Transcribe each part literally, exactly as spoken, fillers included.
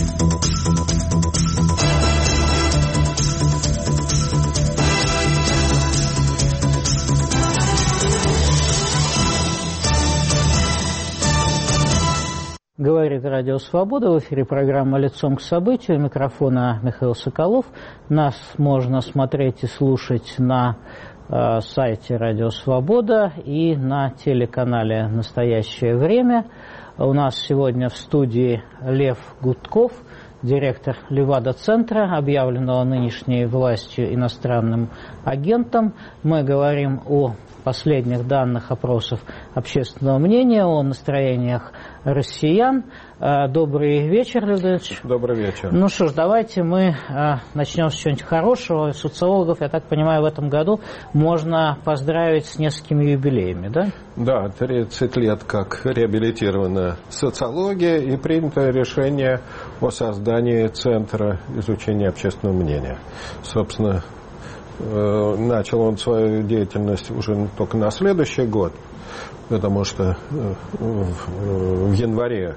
Говорит Радио Свобода, в эфире программа «Лицом к событию», у микрофона Михаил Соколов. Нас можно смотреть и слушать на э, сайте Радио Свобода и на телеканале «Настоящее время». У нас сегодня в студии Лев Гудков, директор Левада-центра, объявленного нынешней властью иностранным агентом. Мы говорим о последних данных опросов общественного мнения, о настроениях россиян. Добрый вечер, Лев Ильич. Добрый вечер. Ну что ж, давайте мы начнем с чего-нибудь хорошего. Социологов, я так понимаю, в этом году можно поздравить с несколькими юбилеями, да? Да, тридцать лет как реабилитирована социология и принято решение о создании Центра изучения общественного мнения. Собственно, начал он свою деятельность уже только на следующий год, потому что в январе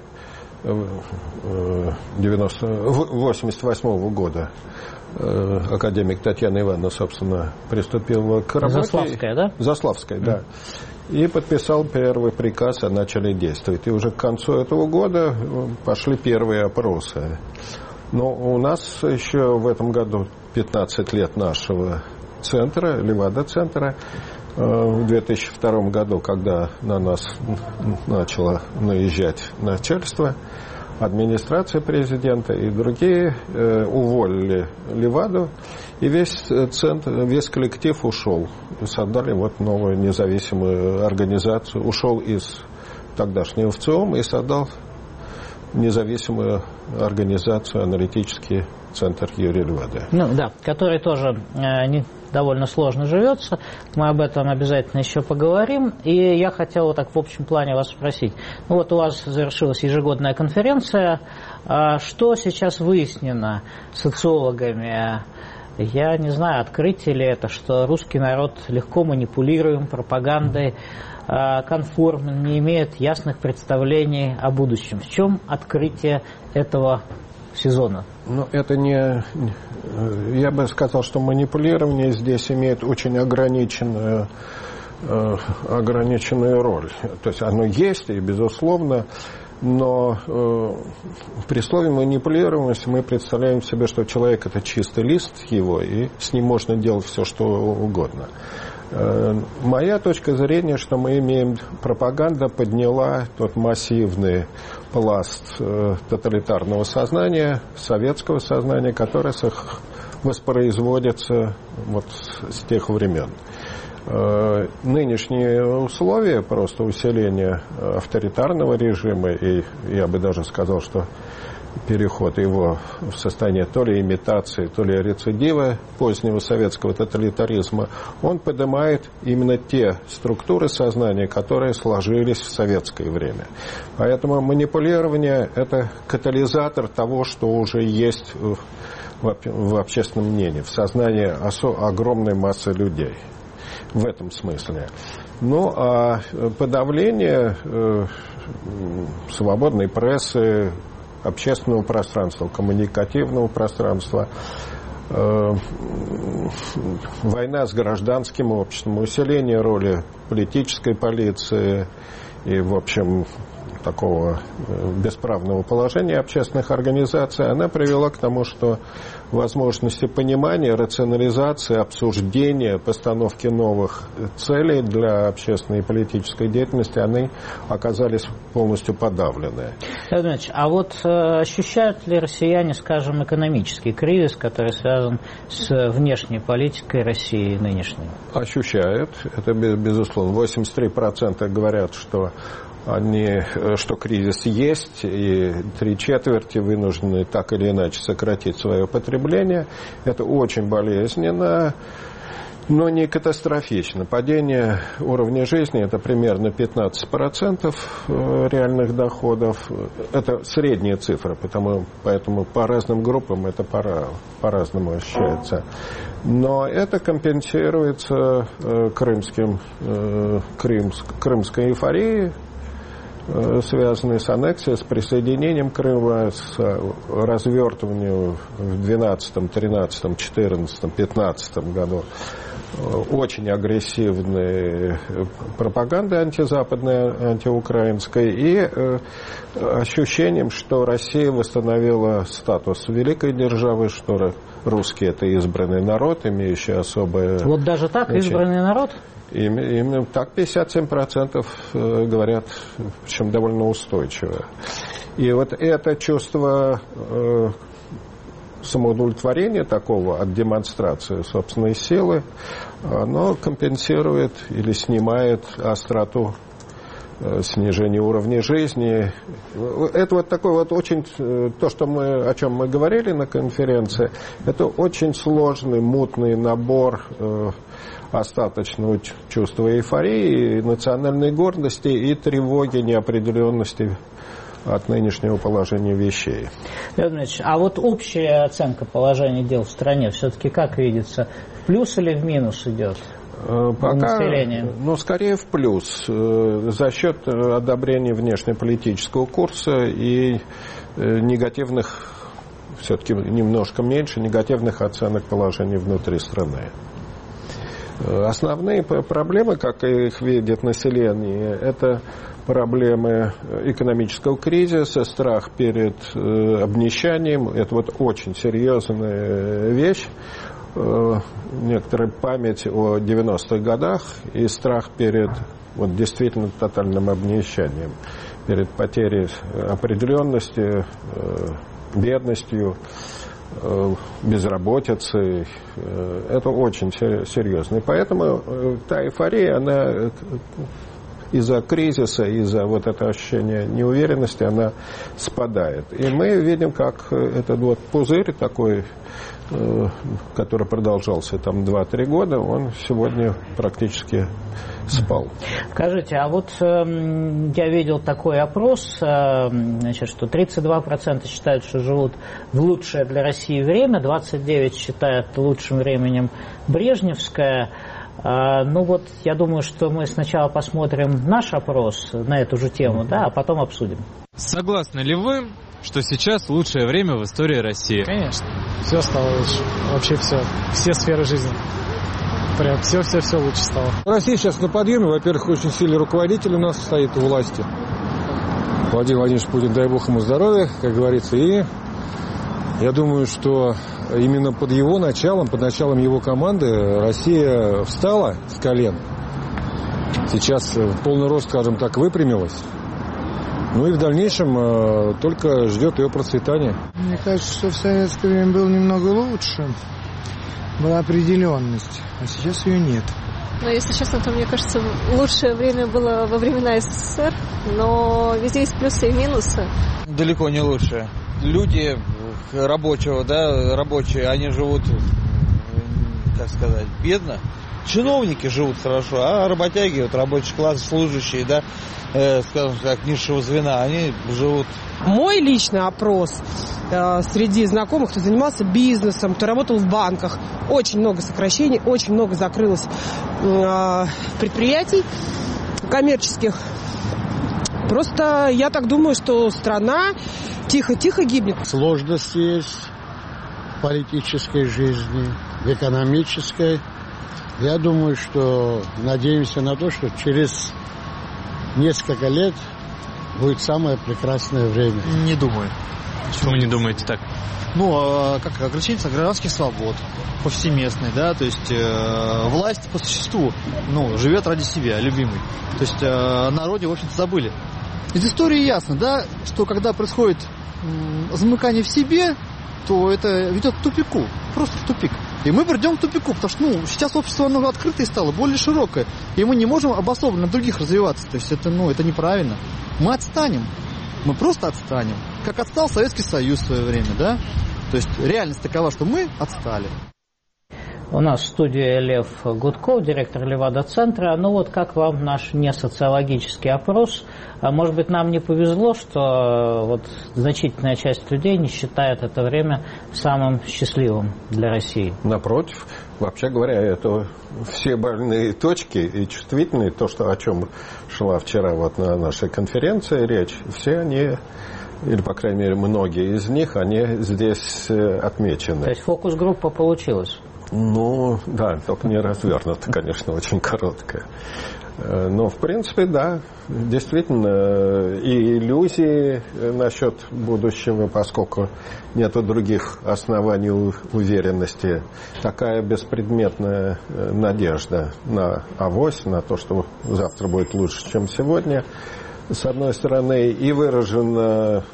восемьдесят восьмого года академик Татьяна Ивановна, собственно, приступила к работе. Заславская, да? Заславская, да. И подписал первый приказ о начале действовать. И уже к концу этого года пошли первые опросы. Но у нас еще в этом году пятнадцать лет нашего центра, Левада-центра. В две тысячи втором году, когда на нас начало наезжать начальство, администрация президента и другие э, уволили Леваду, и весь центр, весь коллектив ушел. Создали вот новую независимую организацию, ушел из тогдашнего ВЦИОМ и создал независимую организацию, аналитический центр Юрия Левады. Ну да, который тоже э, не, довольно сложно живется. Мы об этом обязательно еще поговорим. И я хотел вот так в общем плане вас спросить. Ну вот у вас завершилась ежегодная конференция. Э, что сейчас выяснено социологами? Я не знаю, открытие ли это, что русский народ легко манипулируем пропагандой, конформен, не имеет ясных представлений о будущем. В чем открытие этого сезона? Ну, это не... Я бы сказал, что манипулирование здесь имеет очень ограниченную, ограниченную роль. То есть оно есть, и безусловно, но э, при слове манипулируемость мы представляем себе, что человек – это чистый лист его, и с ним можно делать все, что угодно. Моя точка зрения, что мы имеем, пропаганда подняла тот массивный пласт тоталитарного сознания, советского сознания, которое воспроизводится вот с тех времен. Нынешние условия просто усиления авторитарного режима, и я бы даже сказал, что переход его в состояние то ли имитации, то ли рецидива позднего советского тоталитаризма, он поднимает именно те структуры сознания, которые сложились в советское время. Поэтому манипулирование – это катализатор того, что уже есть в общественном мнении, в сознании огромной массы людей. В этом смысле. Ну, а подавление э, свободной прессы, общественного пространства, коммуникативного пространства, э, война с гражданским обществом, усиление роли политической полиции и, в общем, такого бесправного положения общественных организаций, она привела к тому, что возможности понимания, рационализации, обсуждения, постановки новых целей для общественной и политической деятельности, они оказались полностью подавлены. Ильич, а вот э, ощущают ли россияне, скажем, экономический кризис, который связан с внешней политикой России нынешней? Ощущают, это безусловно. восемьдесят три процента говорят, что Они, что кризис есть, и три четверти вынуждены так или иначе сократить свое потребление. Это очень болезненно, но не катастрофично. Падение уровня жизни – это примерно пятнадцать процентов реальных доходов. Это средняя цифра, потому, поэтому по разным группам это пора, по-разному ощущается. Но это компенсируется крымским, крымск, крымской эйфорией. связанные с аннексией, с присоединением Крыма, с развертыванием в двенадцатом, тринадцатом, четырнадцатом, пятнадцатом году очень агрессивной пропаганды антизападной, антиукраинской, и ощущением, что Россия восстановила статус великой державы, что русские — это избранный народ, имеющий особое... Вот даже так, значит, избранный народ? Именно так пятьдесят семь процентов говорят, причем довольно устойчиво. И вот это чувство самоудовлетворения такого от демонстрации собственной силы, оно компенсирует или снимает остроту снижения уровня жизни. Это вот такой вот очень, то, что мы, о чем мы говорили на конференции, это очень сложный, мутный набор остаточного чувства эйфории, национальной гордости и тревоги, неопределенности от нынешнего положения вещей. Леонид Ильич, а вот общая оценка положения дел в стране все-таки как видится? В плюс или в минус идет? Пока, ну, скорее в плюс, за счет одобрения внешнеполитического курса и негативных, все-таки немножко меньше, негативных оценок положения внутри страны. Основные проблемы, как их видит население, это проблемы экономического кризиса, страх перед обнищанием. Это вот очень серьезная вещь. Некоторая память о девяностых годах и страх перед вот, действительно тотальным обнищанием, перед потерей определенности, бедностью, безработицей. Это очень серьезно. И поэтому та эйфория, она из-за кризиса, из-за вот этого ощущения неуверенности, она спадает. И мы видим, как этот вот пузырь такой, который продолжался там два-три года, он сегодня практически спал. Скажите, а вот э, я видел такой опрос, э, значит, что тридцать два процента считают, что живут в лучшее для России время, двадцать девять процентов считают лучшим временем брежневское. Э, ну вот, я думаю, что мы сначала посмотрим наш опрос на эту же тему, да, а потом обсудим. Согласны ли вы, что сейчас лучшее время в истории России? Конечно. Все стало лучше. Вообще все. Все сферы жизни. Прям все-все-все лучше стало. Россия сейчас на подъеме. Во-первых, очень сильный руководитель у нас стоит у власти. Владимир Владимирович Путин, дай бог ему здоровья, как говорится. И я думаю, что именно под его началом, под началом его команды Россия встала с колен. Сейчас в полный рост, скажем так, выпрямилась. Ну и в дальнейшем э, только ждет ее процветания. Мне кажется, что в советское время было немного лучше. Была определенность, а сейчас ее нет. Но, если честно, то, мне кажется, лучшее время было во времена СССР, но везде есть плюсы и минусы. Далеко не лучшее. Люди рабочего, да, рабочие, они живут, как сказать, бедно. Чиновники живут хорошо, а работяги, вот рабочий класс, служащие, да, э, скажем так, низшего звена, они живут. Мой личный опрос э, среди знакомых, кто занимался бизнесом, кто работал в банках, очень много сокращений, очень много закрылось э, предприятий коммерческих. Просто я так думаю, что страна тихо-тихо гибнет. Сложности есть в политической жизни, в экономической. Я думаю, что надеемся на то, что через несколько лет будет самое прекрасное время. Не думаю. Почему не думаете так? Ну, как ограничение гражданских свобод повсеместной, да, то есть э, власть по существу, ну, живет ради себя, любимый. То есть э, о народе, в общем-то, забыли. Из истории ясно, да, что когда происходит э, замыкание в себе, то это ведет к тупику, просто в тупик. И мы придем к тупику, потому что, ну, сейчас общество, оно открытое стало, более широкое, и мы не можем обособленно других развиваться. То есть это, ну, это неправильно. Мы отстанем, мы просто отстанем. Как отстал Советский Союз в свое время, да? То есть реальность такова, что мы отстали. У нас в студии Лев Гудков, директор Левада-центра. Ну вот как вам наш несоциологический опрос? Может быть, нам не повезло, что вот значительная часть людей не считает это время самым счастливым для России? Напротив, Вообще говоря, это все больные точки и чувствительные, то, что, о чем шла вчера вот на нашей конференции речь, все они, или, по крайней мере, многие из них, они здесь отмечены. То есть фокус-группа получилась? Ну, да, только не развернута, конечно, очень короткая. Но, в принципе, да, действительно, и иллюзии насчет будущего, поскольку нет других оснований уверенности, такая беспредметная надежда на авось, на то, что завтра будет лучше, чем сегодня, с одной стороны, и выражена,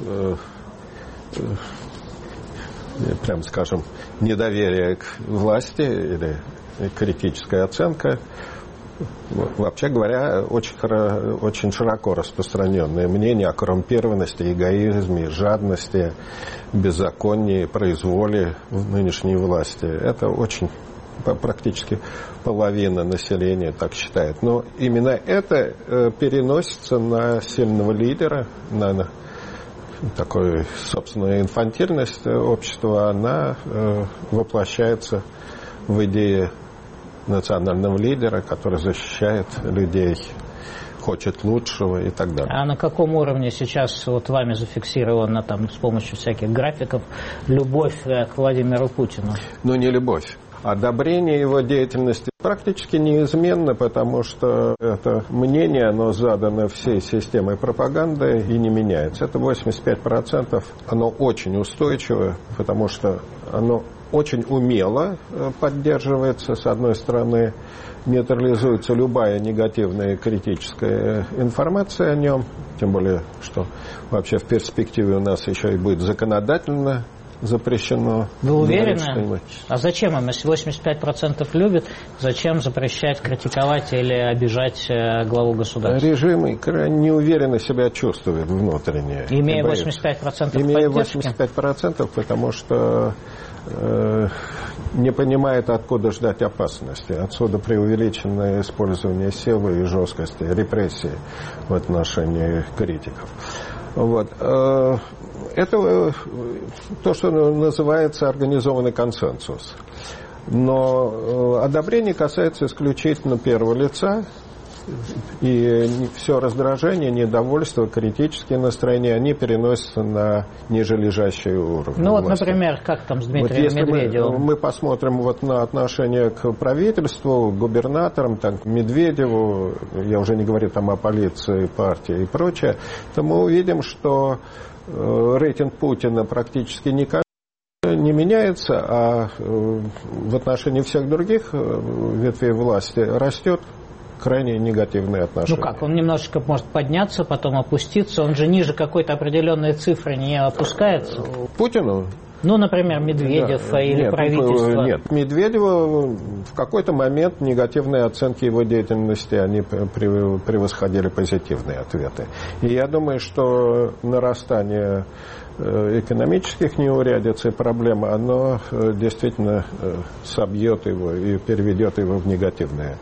прям скажем, недоверие к власти или критическая оценка. Вообще говоря, очень, очень широко распространенное мнение о коррумпированности, эгоизме, жадности, беззаконии, произволе в нынешней власти. Это очень, практически половина населения так считает. Но именно это переносится на сильного лидера, на такую, собственно, инфантильность общества, она воплощается в идее национального лидера, который защищает людей, хочет лучшего и так далее. А на каком уровне сейчас вот вами зафиксирована там с помощью всяких графиков любовь к Владимиру Путину? Ну, не любовь. Одобрение его деятельности практически неизменно, потому что это мнение, оно задано всей системой пропаганды и не меняется. Это восемьдесят пять процентов, оно очень устойчиво, потому что оно очень умело поддерживается, с одной стороны, нейтрализуется любая негативная критическая информация о нем, тем более, что вообще в перспективе у нас еще и будет законодательно запрещено. Вы уверены? А зачем им, если восемьдесят пять процентов любят, зачем запрещать критиковать или обижать главу государства? Режим крайне неуверенно себя чувствует внутренне. Имея восемьдесят пять процентов Имея поддержки? восемьдесят пять процентов, потому что э, не понимает, откуда ждать опасности. Отсюда преувеличенное использование силы и жесткости, репрессии в отношении критиков. Вот. Это то, что называется организованный консенсус. Но одобрение касается исключительно первого лица, и все раздражение, недовольство, критические настроения, они переносятся на нижележащие уровни. Ну вот, власти. Например, как там с Дмитрием вот Медведевым? Мы, мы посмотрим вот на отношение к правительству, к губернаторам, там, к Медведеву, я уже не говорю там о полиции, партии и прочее, то мы увидим, что э, рейтинг Путина практически никак не меняется, а э, в отношении всех других э, ветвей власти растет крайне негативные отношения. Ну как, он немножечко может подняться, потом опуститься, он же ниже какой-то определенной цифры не опускается? Путину? Ну, например, Медведев да, или нет, правительство. Нет, Медведеву в какой-то момент негативные оценки его деятельности, они превосходили позитивные ответы. И я думаю, что нарастание экономических неурядиц и проблем, оно действительно собьет его и переведет его в негативные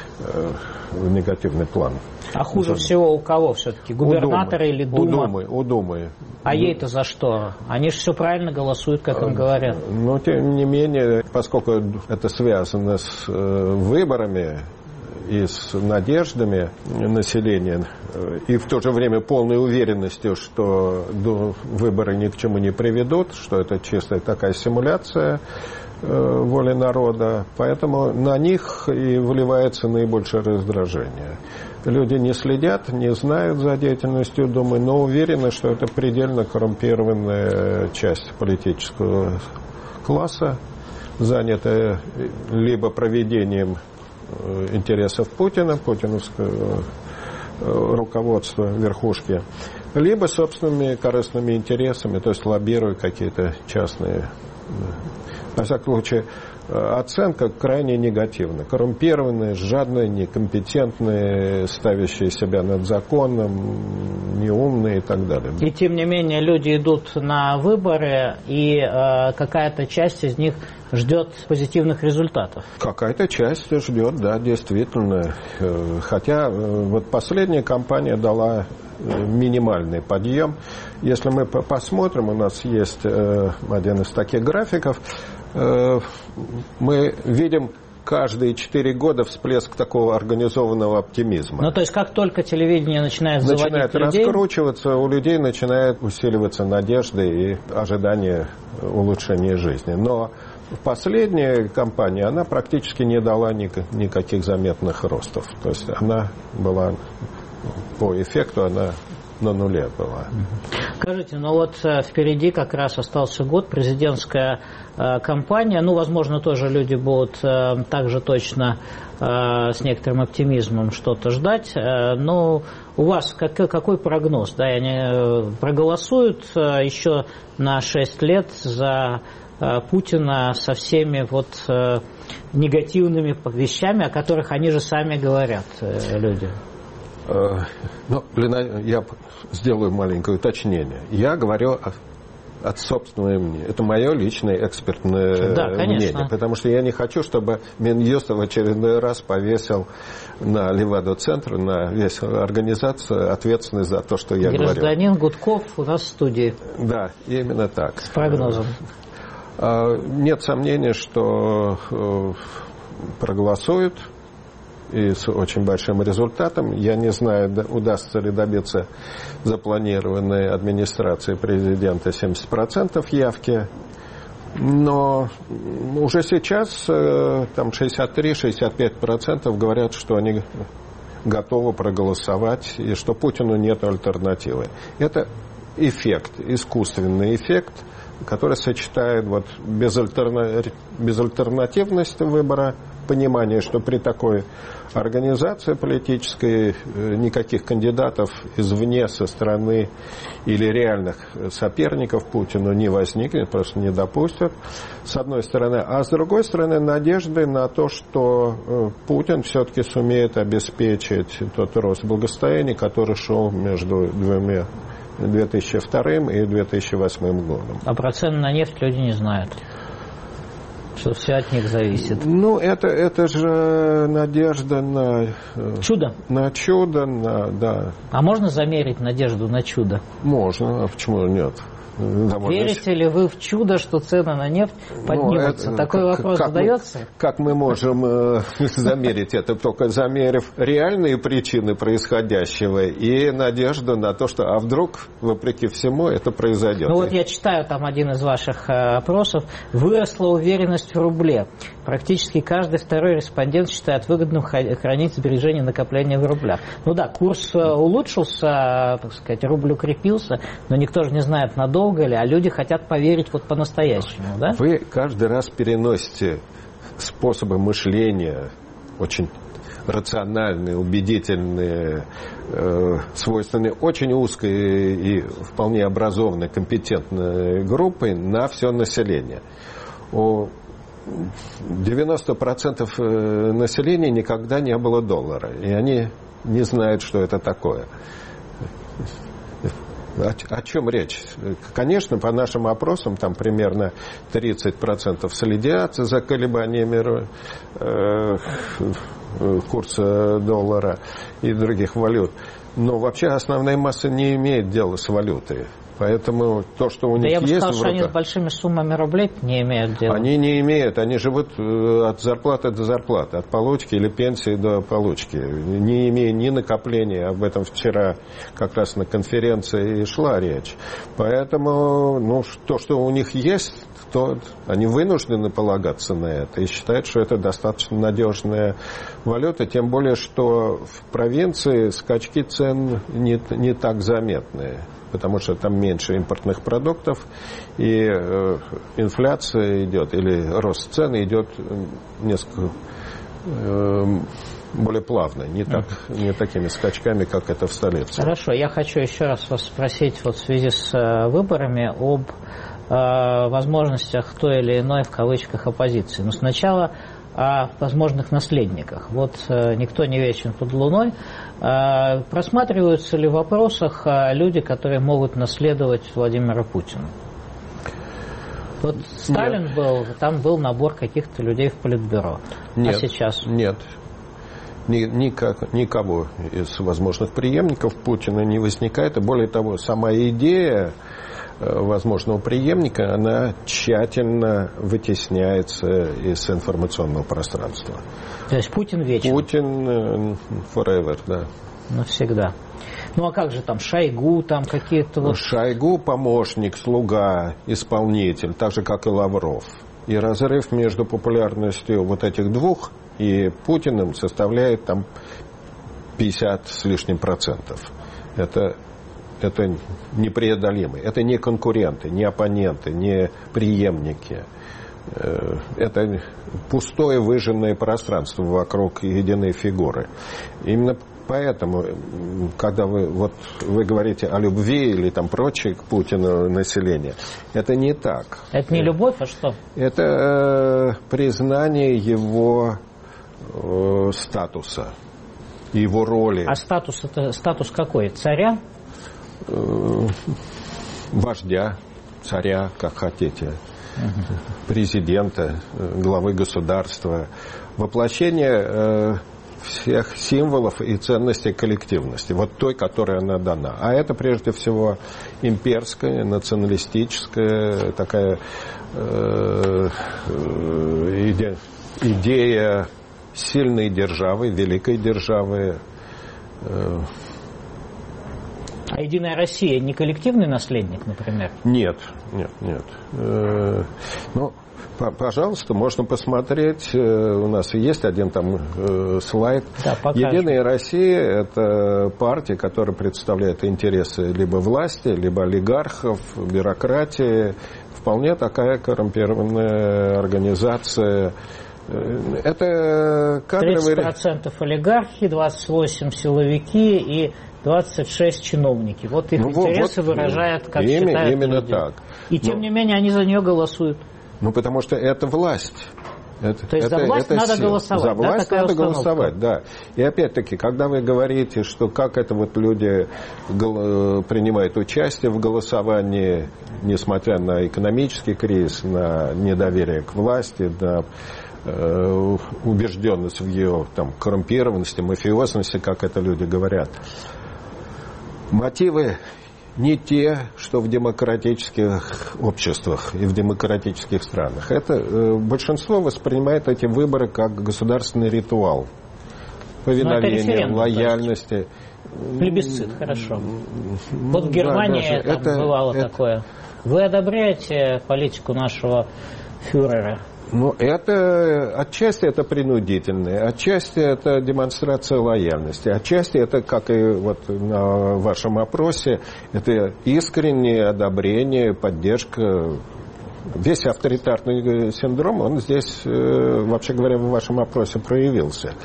в негативный план. А хуже Думаю. всего у кого все-таки? Губернаторы или Дума? У Думы, у Думы. А ей-то за что? Они же все правильно голосуют, как им говорят. Но, тем не менее, поскольку это связано с выборами и с надеждами населения, и в то же время полной уверенностью, что выборы ни к чему не приведут, что это чистая такая симуляция воли народа, поэтому на них и вливается наибольшее раздражение. Люди не следят, не знают за деятельностью Думы, но уверены, что это предельно коррумпированная часть политического класса, занятая либо проведением интересов Путина, путиновского руководства верхушки, либо собственными корыстными интересами, то есть лоббируя какие-то частные. Во всяком случае, оценка крайне негативна. Коррумпированные, жадные, некомпетентные, ставящие себя над законом, неумные и так далее. И тем не менее люди идут на выборы, и э, какая-то часть из них ждет позитивных результатов. Какая-то часть ждет, да, действительно. Хотя вот последняя кампания дала минимальный подъем. Если мы посмотрим, у нас есть один из таких графиков, мы видим каждые четыре года всплеск такого организованного оптимизма. Ну, то есть, как только телевидение начинает заводить начинает людей... раскручиваться, у людей начинает усиливаться надежды и ожидание улучшения жизни. Но последняя кампания, она практически не дала никаких заметных ростов. То есть, она была по эффекту, она на нуле была. Скажите, ну вот впереди как раз остался год, президентская э, кампания. Ну, возможно, тоже люди будут э, также точно э, с некоторым оптимизмом что-то ждать. Э, но у вас как, какой прогноз? Да, они э, проголосуют э, еще на шесть лет за э, Путина со всеми вот э, негативными вещами, о которых они же сами говорят, э, люди? Ну, я сделаю маленькое уточнение. Я говорю от, от собственного мнения. Это мое личное экспертное да, мнение. Потому что я не хочу, чтобы Минюст в очередной раз повесил на Левада-центр, на весь организацию ответственность за то, что я Гражданин говорю. Гражданин Гудков у нас в студии. Да, именно так. С прогнозом. Нет сомнения, что проголосуют. И с очень большим результатом. Я не знаю, удастся ли добиться запланированной администрацией президента семьдесят процентов явки. Но уже сейчас там шестьдесят три - шестьдесят пять процентов говорят, что они готовы проголосовать и что Путину нет альтернативы. Это эффект, искусственный эффект, который сочетает вот безальтерна... безальтернативность выбора, понимание, что при такой организации политической никаких кандидатов извне, со стороны или реальных соперников Путину не возникнет, просто не допустят, с одной стороны. А с другой стороны, надежды на то, что Путин все-таки сумеет обеспечить тот рост благосостояния, который шел между двумя две тысячи вторым и две тысячи восьмым годом. А про цены на нефть люди не знают. Что все от них зависит. Ну, это, это же надежда на... Чудо? На чудо, на, да. А можно замерить надежду на чудо? Можно, а почему нет? Довольно... Верите ли вы в чудо, что цены на нефть поднимутся? Ну, это, Такой как, вопрос как задается? Мы, как мы можем э, замерить это? Только замерив реальные причины происходящего и надежду на то, что а вдруг, вопреки всему, это произойдет. Ну вот я читаю там один из ваших э, опросов. Выросла уверенность в рубле. Практически каждый второй респондент считает выгодным хранить сбережения и накопления в рублях. Ну да, курс улучшился, так сказать, рубль укрепился, но никто же не знает, надолго ли, а люди хотят поверить вот по-настоящему, да? Вы каждый раз переносите способы мышления, очень рациональные, убедительные, э, свойственные очень узкой и вполне образованной, компетентной группой на все население. У девяноста процентов населения никогда не было доллара, и они не знают, что это такое. О, о чем речь? Конечно, по нашим опросам, там примерно тридцать процентов следят за колебаниями э, курса доллара и других валют. Но вообще основная масса не имеет дела с валютой. Поэтому то, что у да них я бы есть... сказал, в что руках, они с большими суммами рублей не имеют дела. Они не имеют. Они живут от зарплаты до зарплаты, от получки или пенсии до получки, не имея ни накопления. Об этом вчера как раз на конференции и шла речь. Поэтому ну, то, что у них есть, то они вынуждены полагаться на это и считают, что это достаточно надежная валюта. Тем более, что в провинции скачки цен не, не так заметные, потому что там меньше импортных продуктов, и э, инфляция идет, или рост цен идет несколько э, более плавно, не, так, не такими скачками, как это в столице. Хорошо, я хочу еще раз вас спросить вот в связи с э, выборами об э, возможностях той или иной, в кавычках, оппозиции. Но сначала о возможных наследниках. Вот э, никто не вечен под луной. Э, просматриваются ли в вопросах э, люди, которые могут наследовать Владимира Путина? Вот Сталин нет. был, там был набор каких-то людей в Политбюро. Нет, а сейчас? Нет. Ни, никак, никого из возможных преемников Путина не возникает. И более того, сама идея возможного преемника, она тщательно вытесняется из информационного пространства. То есть Путин вечен? Путин forever, да. Навсегда. Ну а как же там Шойгу, там какие-то вот... Шойгу помощник, слуга, исполнитель, так же как и Лавров. И разрыв между популярностью вот этих двух и Путиным составляет там пятьдесят с лишним процентов. Это, это непреодолимый. Это не конкуренты, не оппоненты, не преемники. Это пустое выжженное пространство вокруг единой фигуры. Именно поэтому, когда вы, вот, вы говорите о любви или там прочее к Путину населения, это не так. Это не любовь, а что? Это э, признание его э, статуса, его роли. А статус это статус какой? Царя? Э, вождя, царя, как хотите. Угу. Президента, главы государства. Воплощение э, всех символов и ценностей коллективности. Вот той, которой она дана. А это прежде всего имперская, националистическая такая э, идея, идея сильной державы, великой державы. Э. А Единая Россия не коллективный наследник, например? Нет, нет, нет. Э, ну, пожалуйста, можно посмотреть. У нас есть один там э, слайд. Да, Единая Россия – это партия, которая представляет интересы либо власти, либо олигархов, бюрократии. Вполне такая коррумпированная организация. Это кадровые... тридцать процентов олигархи, двадцать восемь процентов силовики и двадцать шесть чиновники. Вот их ну, интересы вот, выражают, как именно, считают именно люди. Так. И тем Но... не менее они за нее голосуют. Ну, потому что это власть. Это, То есть это, за власть это надо сила. голосовать, За власть да, надо установка? голосовать, да. И опять-таки, когда вы говорите, что как это вот люди гол- принимают участие в голосовании, несмотря на экономический кризис, на недоверие к власти, на э, убежденность в ее там, коррумпированности, мафиозности, как это люди говорят, мотивы не те, что в демократических обществах и в демократических странах. Это э, большинство воспринимает эти выборы как государственный ритуал повиновения, лояльности. Плебисцит, хорошо. Вот в Германии да, там это, бывало это... такое. Вы одобряете политику нашего фюрера? Ну, это отчасти это принудительное, отчасти это демонстрация лояльности, отчасти это, как и вот на вашем опросе, это искреннее одобрение, поддержка. Весь авторитарный синдром, он здесь, вообще говоря, в вашем опросе проявился.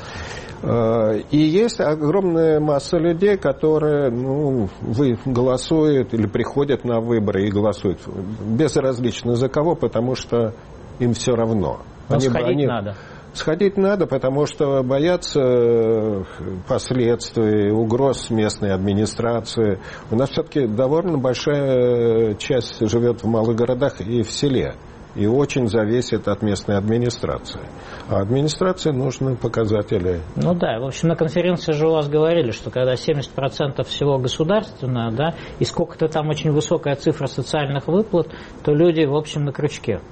И есть огромная масса людей, которые ну, вы голосуют или приходят на выборы и голосуют безразлично за кого, потому что им все равно. Но они, сходить они... надо. Сходить надо, потому что боятся последствий, угроз местной администрации. У нас все-таки довольно большая часть живет в малых городах и в селе. И очень зависит от местной администрации. А администрации нужны показатели. Ну да, в общем, на конференции же у вас говорили, что когда семьдесят процентов всего государственное, да, и сколько-то там очень высокая цифра социальных выплат, то люди, в общем, на крючке.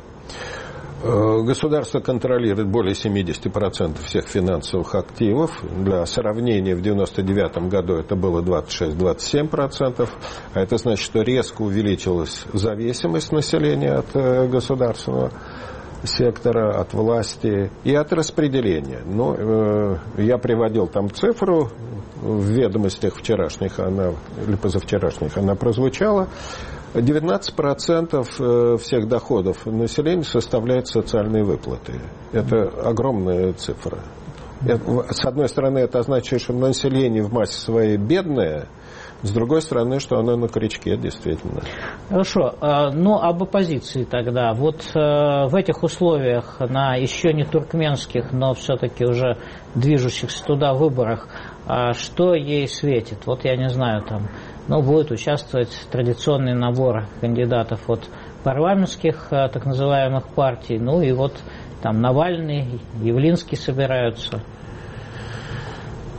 Государство контролирует более семьдесят процентов всех финансовых активов. Для сравнения, в девяносто девятом году это было двадцать шесть - двадцать семь процентов. А это значит, что резко увеличилась зависимость населения от государственного сектора, от власти и от распределения. Ну, э, я приводил там цифру в ведомостях вчерашних, она, или позавчерашних, она прозвучала. девятнадцать процентов всех доходов населения составляют социальные выплаты. Это огромная цифра. С одной стороны, это означает, что население в массе своей бедное, с другой стороны, что оно на крючке, действительно. Хорошо. Ну, об оппозиции тогда. Вот в этих условиях, на еще не туркменских, но все-таки уже движущихся туда выборах, что ей светит? Вот я не знаю, там, ну, будет участвовать традиционный набор кандидатов от парламентских так называемых партий, ну и вот там Навальный, Явлинский собираются.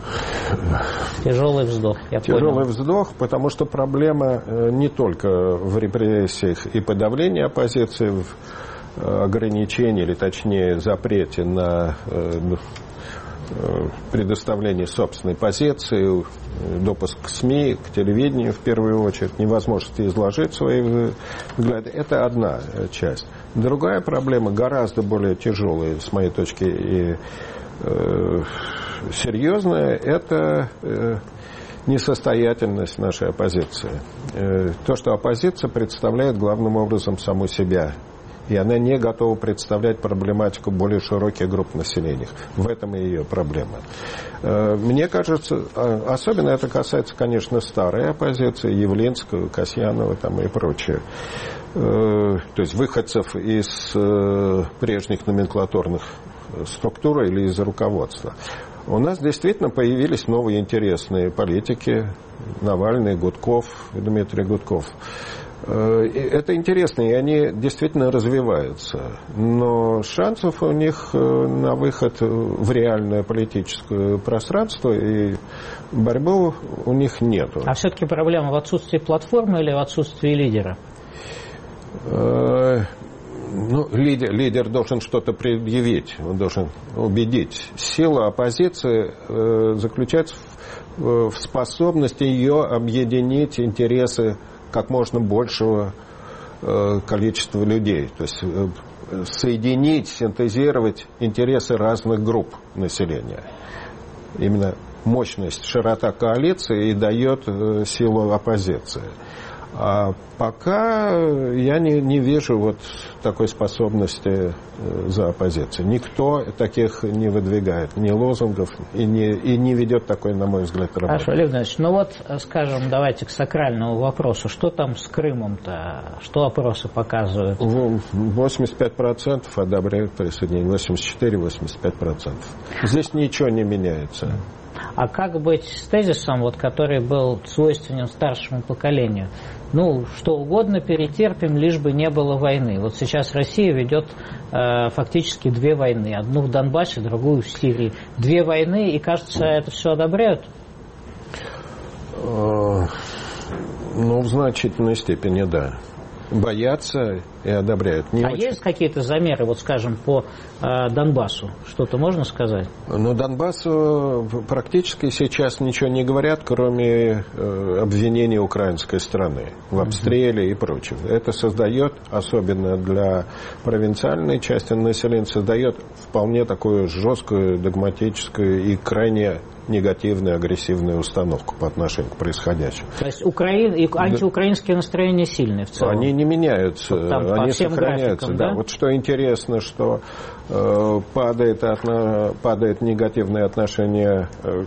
Тяжелый вздох, я Тяжелый понял. вздох, потому что проблема не только в репрессиях и подавлении оппозиции, в ограничении, или точнее запрете на предоставление собственной позиции, допуск к СМИ, к телевидению в первую очередь, невозможность изложить свои взгляды. Это одна часть. Другая проблема, гораздо более тяжелая, с моей точки и э, серьезная, это э, несостоятельность нашей оппозиции. Э, то, что оппозиция представляет главным образом саму себя. И она не готова представлять проблематику более широких групп населения. В этом и ее проблема. Мне кажется, особенно это касается, конечно, старой оппозиции, Явлинского, Касьянова там и прочее. То есть выходцев из прежних номенклатурных структур или из руководства. У нас действительно появились новые интересные политики. Навальный, Гудков, Дмитрий Гудков. Это интересно, и они действительно развиваются. Но шансов у них на выход в реальное политическое пространство и борьбу у них нет. А все-таки проблема в отсутствии платформы или в отсутствии лидера? Ну, лидер, лидер должен что-то предъявить, он должен убедить. Сила оппозиции заключается в способности ее объединить интересы как можно большего э, количества людей. То есть э, соединить, синтезировать интересы разных групп населения. Именно мощность, широта коалиции и дает э, силу оппозиции. А пока я не, не вижу вот такой способности за оппозицией. Никто таких не выдвигает, ни лозунгов, и не, и не ведет такой, на мой взгляд, работы. Хорошо, Олег Владимирович, ну вот, скажем, давайте к сакральному вопросу. Что там с Крымом-то? Что опросы показывают? восемьдесят пять процентов одобряют присоединение, восемьдесят четыре - восемьдесят пять процентов. Здесь ничего не меняется. А как быть с тезисом, вот, который был свойственен старшему поколению? Ну, что угодно перетерпим, лишь бы не было войны. Вот сейчас Россия ведет э, фактически две войны. Одну в Донбассе, другую в Сирии. Две войны, и, кажется, это все одобряют? Ну, в значительной степени, да. Боятся и одобряют. Не а очень... есть какие-то замеры, вот скажем, по э, Донбассу? Что-то можно сказать? Ну, Донбассу практически сейчас ничего не говорят, кроме э, обвинений украинской страны в обстреле uh-huh. и прочем. Это создает, особенно для провинциальной части населения, создает вполне такую жесткую, догматическую и крайне негативную, агрессивную установку по отношению к происходящему. То есть Украина, и антиукраинские настроения сильные в целом? Они не меняются, там, они сохраняются. графикам, да? Да? Вот что интересно, что э, падает, отно, падает негативное отношение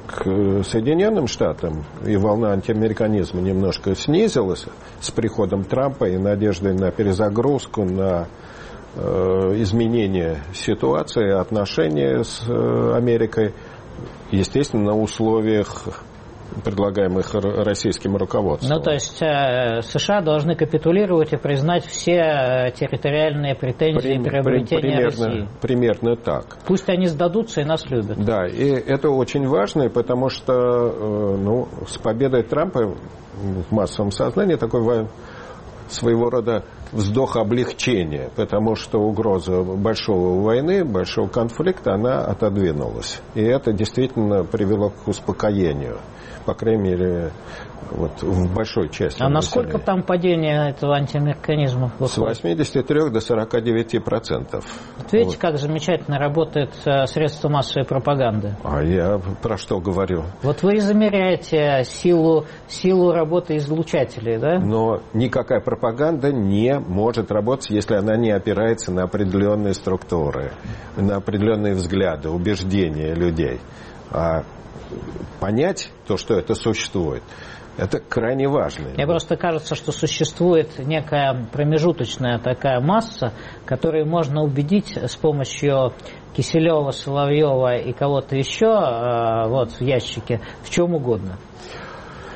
к Соединенным Штатам, и волна антиамериканизма немножко снизилась с приходом Трампа и надеждой на перезагрузку, на э, изменение ситуации, отношения с э, Америкой. Естественно, на условиях, предлагаемых российским руководством. Ну, то есть э, США должны капитулировать и признать все территориальные претензии Прим, и приобретения примерно, России. Примерно так. Пусть они сдадутся и нас любят. Да, и это очень важно, потому что э, ну, с победой Трампа в массовом сознании такой своего рода вздох облегчения, потому что угроза большого войны, большого конфликта, она отодвинулась. И это действительно привело к успокоению, по крайней мере, вот, в большой части. А насколько там падение этого антиамериканизма? С восьмидесяти трёх до сорока девяти процентов. Вот видите, вот. Как замечательно работает средство массовой пропаганды. А я про что говорю? Вот вы измеряете силу, силу работы излучателей, да? Но никакая пропаганда не может работать, если она не опирается на определенные структуры, на определенные взгляды, убеждения людей. А понять то, что это существует, это крайне важно. Мне просто кажется, что существует некая промежуточная такая масса, которую можно убедить с помощью Киселева, Соловьева и кого-то еще вот, в ящике в чем угодно.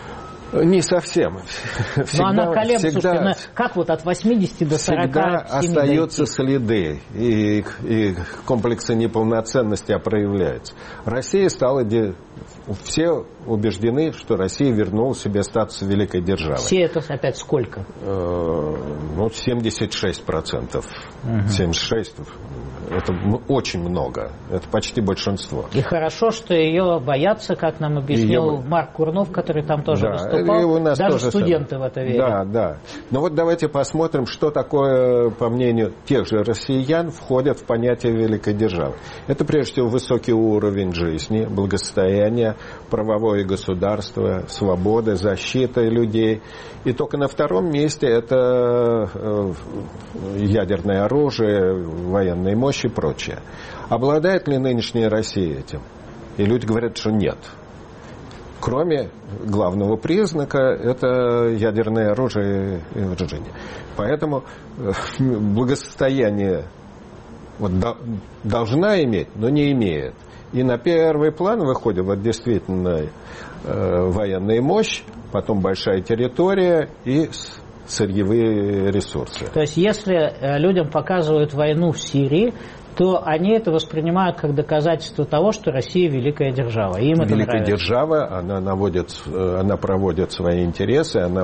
Не совсем. Всегда, но она колеблется. Всегда, как вот от восьмидесяти до сорока? Всегда остаются дойти? Следы, и, и комплексы неполноценности проявляются. Россия стала... Все убеждены, что Россия вернула себе статус великой державы. Все это опять сколько? Ну, семьдесят шесть процентов. Угу. семьдесят шесть процентов. Это очень много. Это почти большинство. И хорошо, что ее боятся, как нам объяснил ее... Марк Курнов, который там тоже да, выступал. И у нас даже тоже студенты сам... в это верят. Да, да. Но вот давайте посмотрим, что такое, по мнению тех же россиян, входит в понятие великой державы. Это, прежде всего, высокий уровень жизни, благосостояние, правовое государство, свобода, защита людей. И только на втором месте это ядерное оружие, военные мощи и прочее. Обладает ли нынешняя Россия этим? И люди говорят, что нет. Кроме главного признака, это ядерное оружие и вооружение. Поэтому благосостояние вот, должна иметь, но не имеет. И на первый план выходит вот действительно э, военная мощь, потом большая территория и сырьевые ресурсы. То есть, если людям показывают войну в Сирии, то они это воспринимают как доказательство того, что Россия великая держава. Им это великая нравится. Держава, она наводит, она проводит свои интересы, она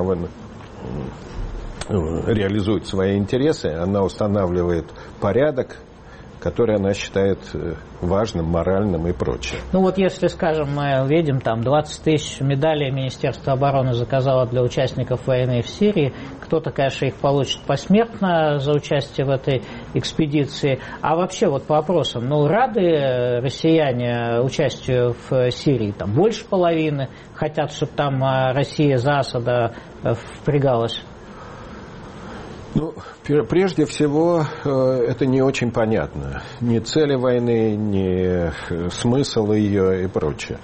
реализует свои интересы, она устанавливает порядок, который она считает важным, моральным и прочее. Ну вот если, скажем, мы видим, там двадцать тысяч медалей Министерство обороны заказало для участников войны в Сирии, кто-то, конечно, их получит посмертно за участие в этой экспедиции. А вообще вот по вопросам, ну рады россияне участию в Сирии? Там больше половины хотят, чтобы там Россия за Асада впрягалась? Ну, прежде всего, это не очень понятно. Ни цели войны, ни смысл ее и прочее.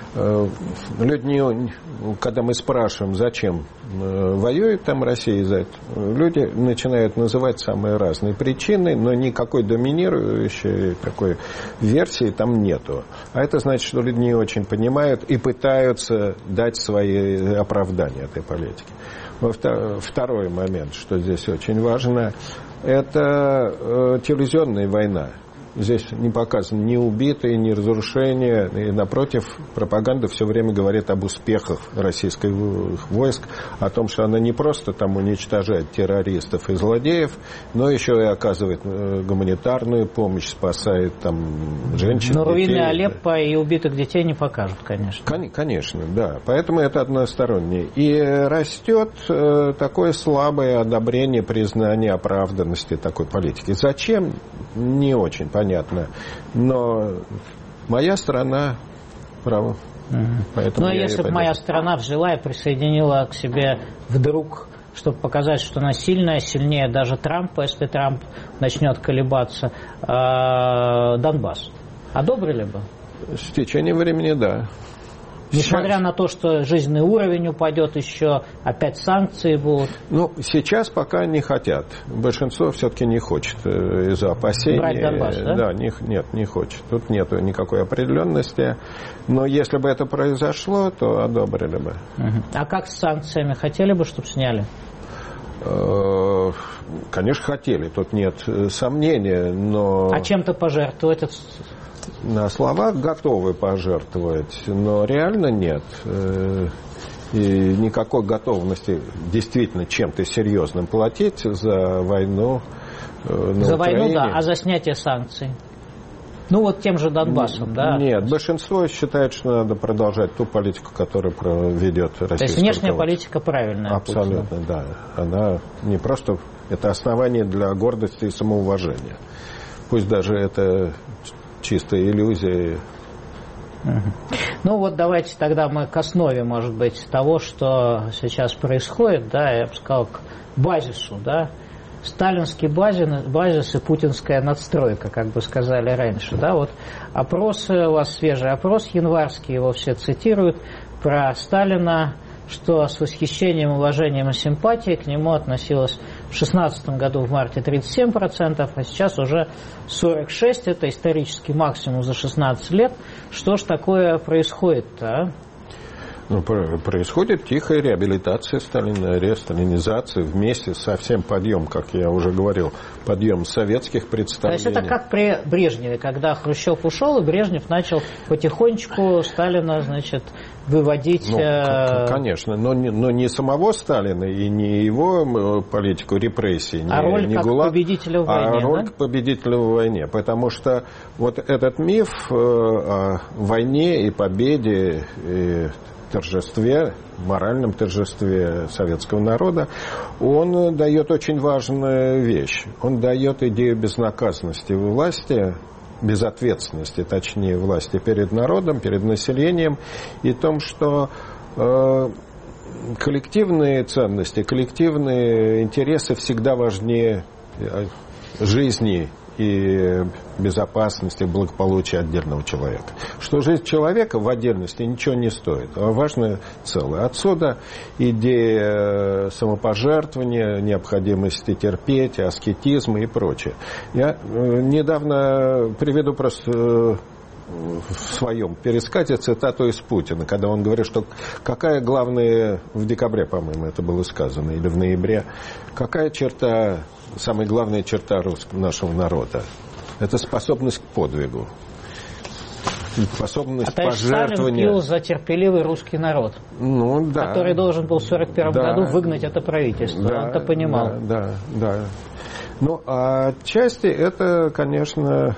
Люди, когда мы спрашиваем, зачем воюет там Россия за это, люди начинают называть самые разные причины, но никакой доминирующей такой версии там нету. А это значит, что люди не очень понимают и пытаются дать свои оправдания этой политике. Второй момент, что здесь очень важно, это телевизионная война. Здесь не показаны ни убитые, ни разрушения. И, напротив, пропаганда все время говорит об успехах российских войск, о том, что она не просто там уничтожает террористов и злодеев, но еще и оказывает гуманитарную помощь, спасает там женщин, но детей. руины Алеппо и убитых детей не покажут, конечно. Кон- конечно, да. Поэтому это одностороннее. И растет э, такое слабое одобрение, признание оправданности такой политики. Зачем? Не очень понятно. Но моя страна права. Угу. Ну, а если бы моя страна взяла и присоединила к себе вдруг, чтобы показать, что она сильная, сильнее даже Трампа, если Трамп начнет колебаться, Донбасс, одобрили бы? С течением времени, да. Несмотря сейчас... на то, что жизненный уровень упадет еще, опять санкции будут. Ну, сейчас пока не хотят. Большинство все-таки не хочет из-за опасений. Брать Донбасс, да? Да, не, нет, не хочет. Тут нет никакой определенности. Но если бы это произошло, то одобрили бы. Угу. А как с санкциями? Хотели бы, чтобы сняли? Конечно, хотели. Тут нет сомнения, но... А чем-то пожертвовать? На словах готовы пожертвовать, но реально нет. И никакой готовности действительно чем-то серьезным платить за войну на За Украине. войну, да, а за снятие санкций? Ну, вот тем же Донбассом, да? Нет, большинство считает, что надо продолжать ту политику, которую ведет российское. То есть внешняя политика правильная? Абсолютно, Путина. Да. Она не просто... Это основание для гордости и самоуважения. Пусть даже это... чистая иллюзия. Ну вот давайте тогда мы к основе, может быть, того, что сейчас происходит, да, я бы сказал, к базису, да, сталинский базис, базис и путинская надстройка, как бы сказали раньше, да, вот опросы, у вас свежий опрос январский, его все цитируют, про Сталина, что с восхищением, уважением и симпатией к нему относилось в шестнадцатом году в марте тридцать семь процентов, а сейчас уже сорок шесть процентов, это исторический максимум за шестнадцать лет. Что ж такое происходит-то, а? Ну, происходит тихая реабилитация Сталина, ресталинизация вместе со всем подъем, как я уже говорил, подъем советских представлений. То есть это как при Брежневе, когда Хрущев ушел, и Брежнев начал потихонечку Сталина, значит, выводить... Ну, конечно, но не, но не самого Сталина и не его политику репрессий, а не, роль не как ГУЛАГ, победителя в войне, а роль да? победителя в войне. Потому что вот этот миф о войне и победе, и торжестве, моральном торжестве советского народа, он дает очень важную вещь. Он дает идею безнаказанности власти, безответственности, точнее, власти перед народом, перед населением, и том, что э, коллективные ценности, коллективные интересы всегда важнее жизни и безопасности, благополучия отдельного человека. Что жизнь человека в отдельности ничего не стоит, а важное целое. Отсюда идея самопожертвования, необходимости терпеть, аскетизма и прочее. Я недавно приведу просто в своем пересказе цитату из Путина, когда он говорит, что какая главная, в декабре, по-моему, это было сказано, или в ноябре, какая черта, самая главная черта русского, нашего народа? Это способность к подвигу. Способность а пожертвования. Сталин пил за терпеливый русский народ, ну, да. который должен был в сорок первом да. году выгнать это правительство. Да, Он это понимал. Да, да, да. Ну, а отчасти это, конечно,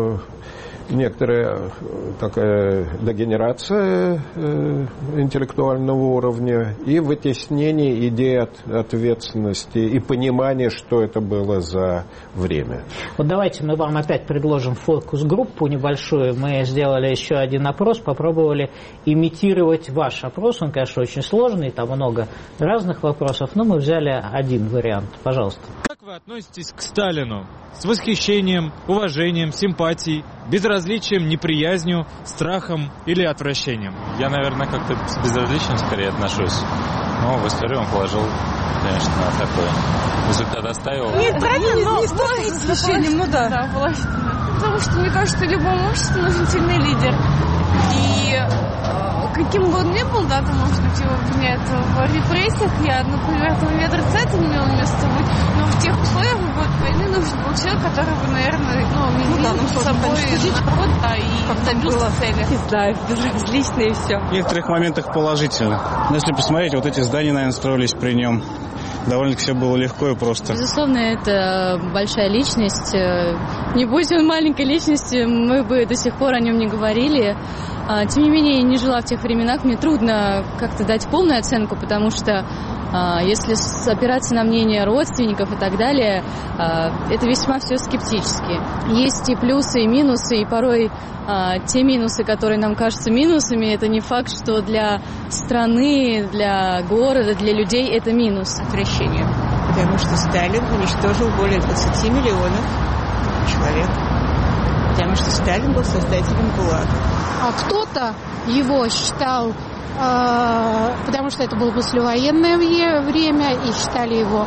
некоторая такая дегенерация э, интеллектуального уровня и вытеснение идеи от, ответственности и понимания, что это было за время. Вот давайте мы вам опять предложим фокус-группу небольшую. Мы сделали еще один опрос, попробовали имитировать ваш опрос. Он, конечно, очень сложный, там много разных вопросов, но мы взяли один вариант. Пожалуйста. Как вы относитесь к Сталину? С восхищением, уважением, симпатией, безразличием, неприязнью, страхом или отвращением? Я, наверное, как-то с безразличием скорее отношусь. Но в историю он положил, конечно, такой результат оставил. Нет, да, не, не, не столько с восхищением, ну да. Да, положительно. Потому что, мне кажется, любому обществу нужен сильный лидер. И э, каким бы он ни был, да, там, может быть, его обвиняют в репрессиях, я, например, там метр цент имел место быть, но в тех условиях в год войны нужен был человек, который бы, наверное, ну, не знал ну, да, собой народ, да, и добился цели. Не знаю, безразлично и все. В некоторых моментах положительно. Но если посмотреть, вот эти здания, наверное, строились при нем. Довольно-таки все было легко и просто. Безусловно, это большая личность. Не будь он маленькой личностью, мы бы до сих пор о нем не говорили. Тем не менее, я не жила в тех временах. Мне трудно как-то дать полную оценку, потому что если опираться на мнение родственников и так далее, это весьма все скептически. Есть и плюсы, и минусы, и порой те минусы, которые нам кажутся минусами, это не факт, что для страны, для города, для людей это минус. Отвращение. Потому что Сталин уничтожил более двадцати миллионов человек. Потому что Сталин был создателем ГУЛАГа. А кто-то его считал, э, потому что это было послевоенное время, и считали его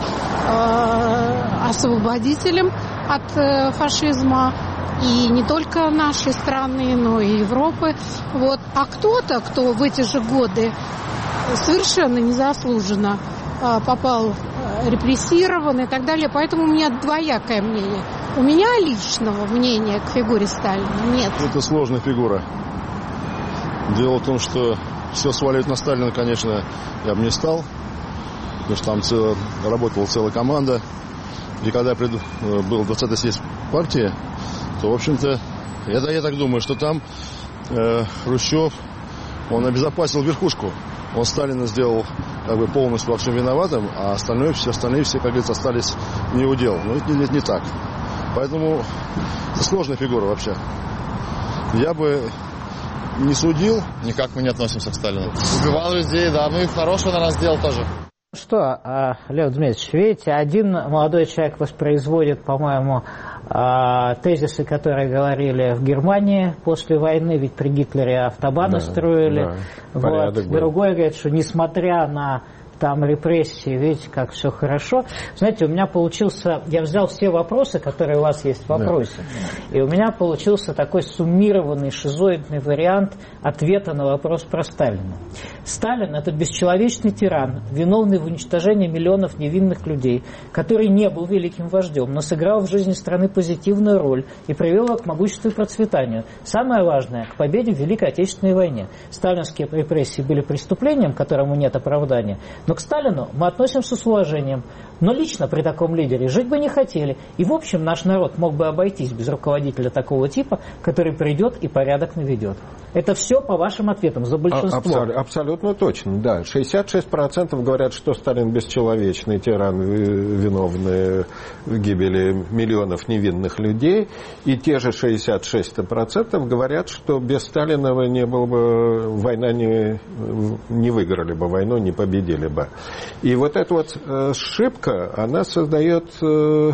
э, освободителем от э, фашизма. И не только нашей страны, но и Европы. Вот. А кто-то, кто в эти же годы совершенно незаслуженно э, попал э, репрессирован и так далее. Поэтому у меня двоякое мнение. У меня личного мнения к фигуре Сталина нет. Это сложная фигура. Дело в том, что все сваливать на Сталина, конечно, я бы не стал. Потому что там цел, работала целая команда. И когда я был двадцатый съезд партии, то, в общем-то, я, я так думаю, что там э, Хрущев, он обезопасил верхушку. Он Сталина сделал как бы полностью во всем виноватым, а остальное, все остальные, все, как говорится, остались не у дел. Но это не, не, не так. Поэтому это сложная фигура вообще. Я бы не судил. Никак мы не относимся к Сталину. Убивал людей, да, ну и хорошего, наверное, сделал тоже. Что, Лев Дмитриевич, видите, один молодой человек воспроизводит, по-моему, тезисы, которые говорили в Германии после войны, ведь при Гитлере автобаны да, строили. Да, вот. Другой говорит, что несмотря на там репрессии, видите, как все хорошо. Знаете, у меня получился, я взял все вопросы, которые у вас есть в вопросе, да. И у меня получился такой суммированный, шизоидный вариант ответа на вопрос про Сталина. Сталин – это бесчеловечный тиран, виновный в уничтожении миллионов невинных людей, который не был великим вождем, но сыграл в жизни страны позитивную роль и привел его к могуществу и процветанию. Самое важное – к победе в Великой Отечественной войне. Сталинские репрессии были преступлением, которому нет оправдания, но к Сталину мы относимся с уважением. Но лично при таком лидере жить бы не хотели. И в общем наш народ мог бы обойтись без руководителя такого типа, который придет и порядок наведет. Это все по вашим ответам, за большинство. Абсолютно, абсолютно точно, да. шестьдесят шесть процентов говорят, что Сталин бесчеловечный тиран, виновный в гибели миллионов невинных людей. И те же шестьдесят шесть процентов говорят, что без Сталина не было бы, война не, не выиграли бы войну, не победили бы. И вот эта вот ошибка, она создает э,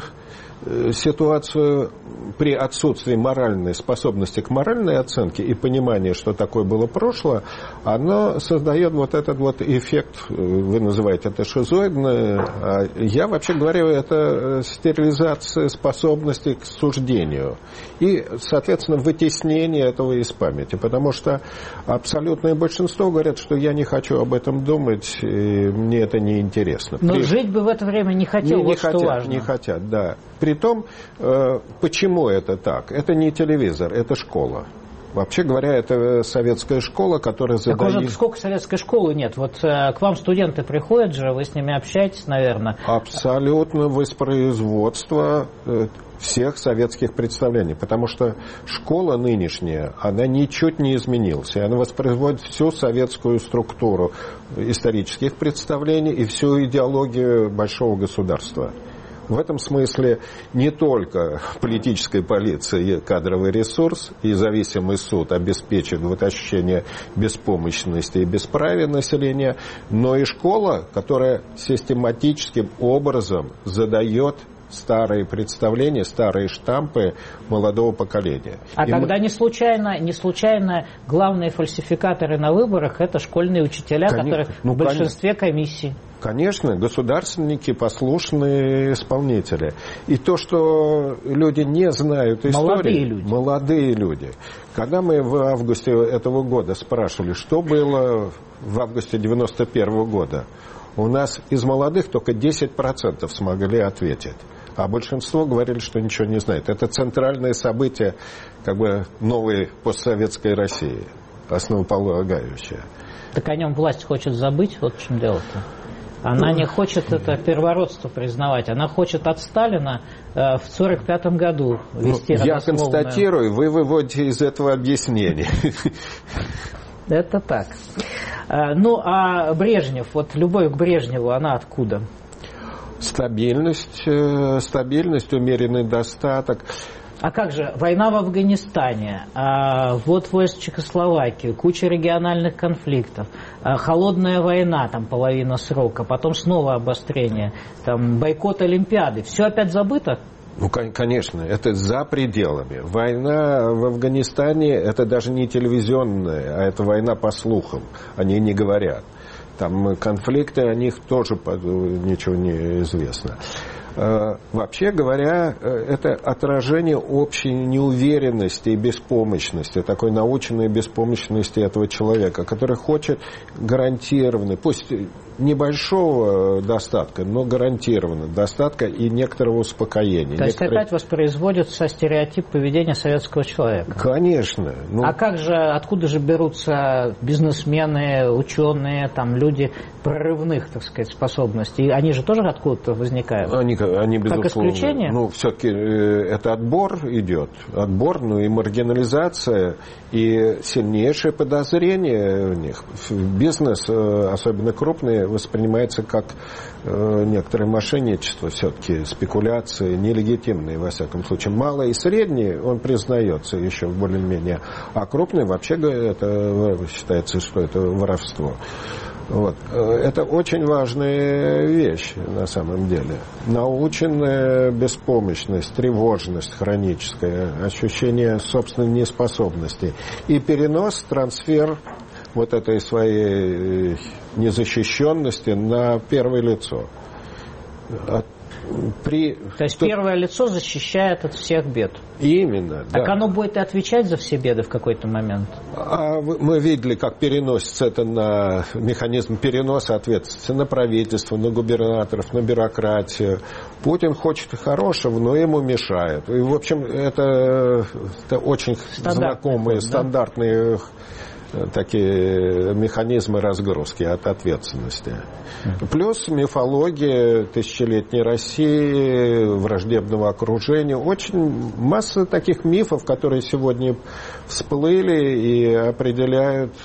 ситуацию при отсутствии моральной способности к моральной оценке и понимания, что такое было прошлое, оно создает вот этот вот эффект, вы называете это шизоидно, а я вообще говорю, это стерилизация способности к суждению и, соответственно, вытеснение этого из памяти, потому что абсолютное большинство говорят, что я не хочу об этом думать, и мне это не интересно. Но При... жить бы в это время не хотел, не, вот не что хотят, важно. Не хотят, да. Притом, э, почему это так? Это не телевизор, это школа. Вообще говоря, это советская школа, которая задает... Так уже сколько советской школы нет? Вот э, к вам студенты приходят же, вы с ними общаетесь, наверное. Абсолютно воспроизводство э, всех советских представлений. Потому что школа нынешняя, она ничуть не изменилась. И она воспроизводит всю советскую структуру исторических представлений и всю идеологию большого государства. В этом смысле не только политическая полиция и кадровый ресурс и зависимый суд обеспечит вот ощущение беспомощности и бесправия населения, но и школа, которая систематическим образом задает старые представления, старые штампы молодого поколения. А и тогда мы... не случайно, не случайно главные фальсификаторы на выборах — это школьные учителя, конечно, которые ну, в большинстве конечно. комиссий. Конечно, государственники, послушные исполнители. И то, что люди не знают истории... Молодые люди. Молодые люди. Когда мы в августе этого года спрашивали, что было в августе девяносто первого года, у нас из молодых только десять процентов смогли ответить. А большинство говорили, что ничего не знает. Это центральное событие как бы новой постсоветской России, основополагающее. Так о нем власть хочет забыть, вот в чем дело-то. Она не хочет это первородство признавать. Она хочет от Сталина э, в сорок пятом году вести ну, Я констатирую, вы выводите из этого объяснение. Это так. Ну, а Брежнев, вот любовь к Брежневу, она откуда? Стабильность, стабильность, умеренный достаток. А как же война в Афганистане, ввод войск в Чехословакию, куча региональных конфликтов, холодная война, там половина срока, потом снова обострение, там бойкот Олимпиады, все опять забыто? Ну, конечно, это за пределами. Война в Афганистане, это даже не телевизионная, а это война по слухам, они не говорят. Там конфликты, о них тоже ничего не известно. Вообще говоря, это отражение общей неуверенности и беспомощности, такой наученной беспомощности этого человека, который хочет гарантированно, пусть небольшого достатка, но гарантированно достатка и некоторого успокоения. То есть некоторые... опять воспроизводится стереотип поведения советского человека? Конечно. Ну... А как же, откуда же берутся бизнесмены, ученые, там, люди прорывных, так сказать, способностей? Они же тоже откуда-то возникают? Они, они безусловно. Как исключение? Ну, все-таки это отбор идет. Отбор, ну и маргинализация, и сильнейшее подозрение в них. Бизнес, особенно крупный, воспринимается как э, некоторое мошенничество, все-таки спекуляции, нелегитимные, во всяком случае. Малый и средний, он признается еще более-менее, а крупный вообще это считается, что это воровство. Вот. Это очень важная вещь на самом деле. Наученная беспомощность, тревожность хроническая, ощущение собственной неспособности и перенос, трансфер вот этой своей незащищенности на первое лицо. При... То есть первое лицо защищает от всех бед. Именно, так да. Оно будет и отвечать за все беды в какой-то момент. А мы видели, как переносится это на механизм переноса ответственности на правительство, на губернаторов, на бюрократию. Путин хочет хорошего, но ему мешает. И, в общем, это, это очень знакомые, ход, стандартные... Да? такие механизмы разгрузки от ответственности. Mm-hmm. Плюс мифология тысячелетней России, враждебного окружения. Очень масса таких мифов, которые сегодня всплыли и определяют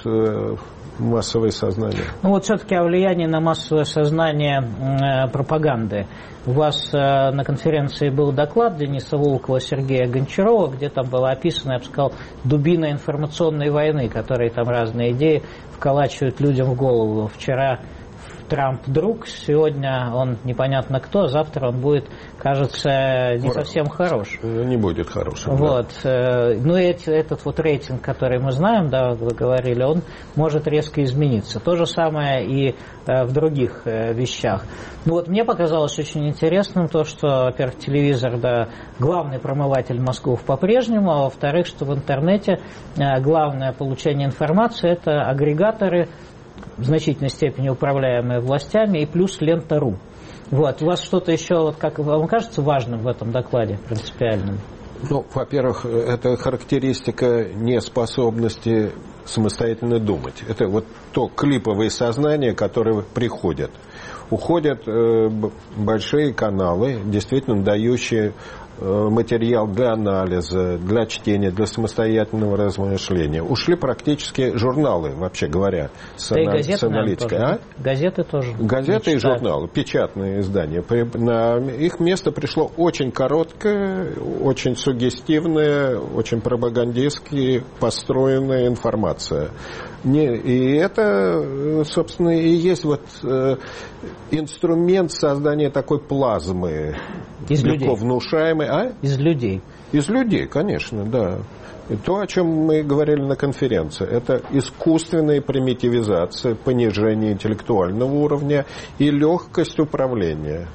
массовое сознание. Ну вот все-таки о влиянии на массовое сознание э, пропаганды. У вас э, на конференции был доклад Дениса Волкова, Сергея Гончарова, где там было описано, я бы сказал, дубина информационной войны, которые там разные идеи вколачивают людям в голову. Вчера Трамп друг, сегодня он непонятно кто, завтра он будет, кажется, не совсем хорош. Не будет хорошим. Вот. Да. Ну, эти, этот вот рейтинг, который мы знаем, да, вы говорили, он может резко измениться. То же самое и э, в других э, вещах. Ну, вот мне показалось очень интересным то, что, во-первых, телевизор, да, главный промыватель мозгов по-прежнему, а во-вторых, что в интернете э, главное получение информации – это агрегаторы, в значительной степени управляемые властями, и плюс лента.ру. Вот. У вас что-то еще, вот, как вам кажется, важным в этом докладе, принципиальным? Ну, во-первых, это характеристика неспособности самостоятельно думать. Это вот то клиповое сознание, которое приходит. Уходят э, большие каналы, действительно дающие материал для анализа, для чтения, для самостоятельного размышления. Ушли практически журналы, вообще говоря, с, да ана- газеты, с аналитикой. наверное, а? Газеты тоже. Газеты и журналы, печатные издания. На их место пришло очень короткое, очень суггестивная, очень пропагандистски построенная информация. Не, и это, собственно, и есть вот э, инструмент создания такой плазмы, из легко людей. внушаемой. А? Из людей. Из людей, конечно, да. И то, о чем мы говорили на конференции, это искусственная примитивизация, понижение интеллектуального уровня и легкость управления.